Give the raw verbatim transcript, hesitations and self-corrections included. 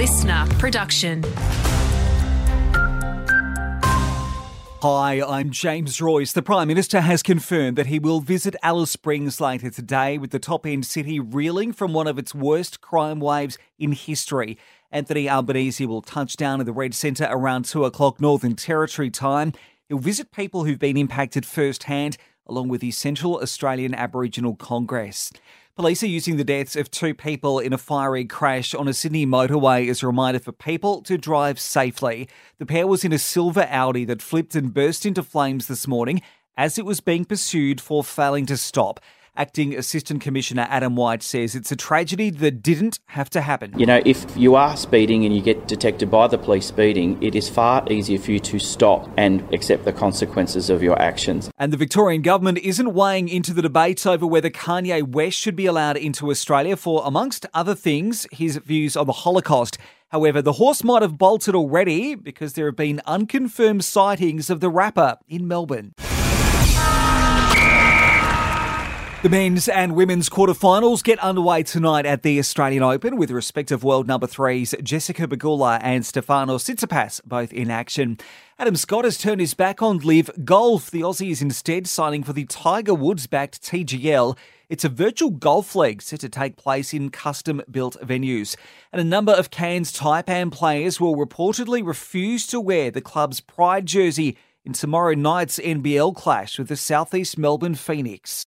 listener production. Hi, I'm James Royce. The Prime Minister has confirmed that he will visit Alice Springs later today, with the top-end city reeling from one of its worst crime waves in history. Anthony Albanese will touch down in the Red Centre around two o'clock Northern Territory time. He'll visit people who've been impacted firsthand, along with the Central Australian Aboriginal Congress. Police are using the deaths of two people in a fiery crash on a Sydney motorway as a reminder for people to drive safely. The pair was in a silver Audi that flipped and burst into flames this morning as it was being pursued for failing to stop. Acting Assistant Commissioner Adam White says it's a tragedy that didn't have to happen. You know, if you are speeding and you get detected by the police speeding, it is far easier for you to stop and accept the consequences of your actions. And the Victorian government isn't weighing into the debate over whether Kanye West should be allowed into Australia for, amongst other things, his views on the Holocaust. However, the horse might have bolted already because there have been unconfirmed sightings of the rapper in Melbourne. The men's and women's quarterfinals get underway tonight at the Australian Open, with respective world number threes Jessica Pegula and Stefanos Tsitsipas both in action. Adam Scott has turned his back on Live Golf. The Aussie is instead signing for the Tiger Woods-backed T G L. It's a virtual golf league set to take place in custom-built venues. And a number of Cairns Taipan players will reportedly refuse to wear the club's pride jersey in tomorrow night's N B L clash with the Southeast Melbourne Phoenix.